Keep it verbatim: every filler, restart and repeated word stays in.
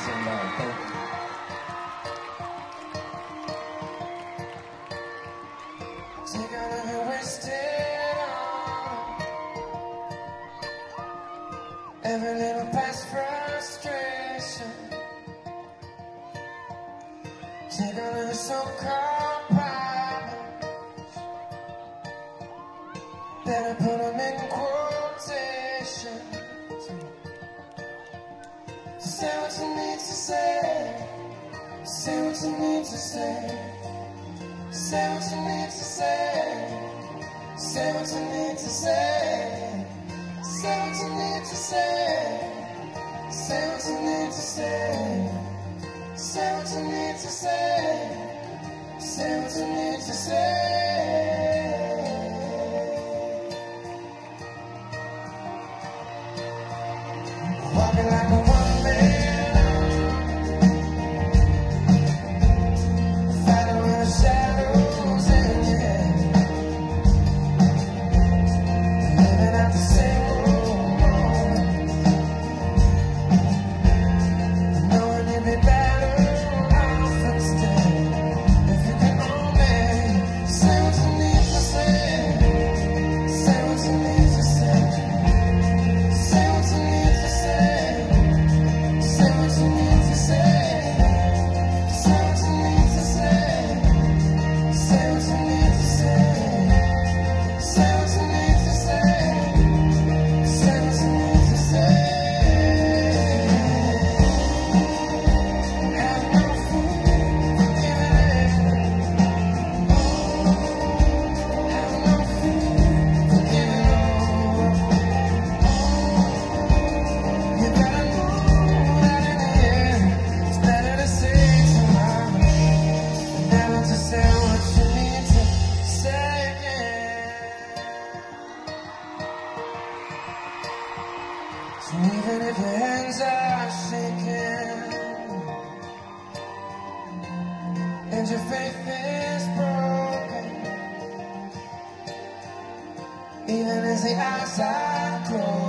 amazing man. Thank you. Take all of your wasted on every little past frustration. Take all of the so-called problems, better put them in quotations. Say what you need to say, say what you need to say, say what you need to say, say what you need to say, say what you need to say, say what you need to say, say what you need to say, say what you need to say. Walking like a one man, fighting with the shadows in your head, living out the same old moment, knowing you'd be better off instead if you can only say what you need to say, say what you need to say, say what you need to say. Say what you need to say, say what you need to say, say what you need to say, say what you need to say, say what you need to say. Have no fool for giving in, have no fool for giving over. You gotta know that in the end, it's better to say tomorrow than never to say what you need to say again. So even if your hands are shaking and your faith is broken, even as the eyes are closed,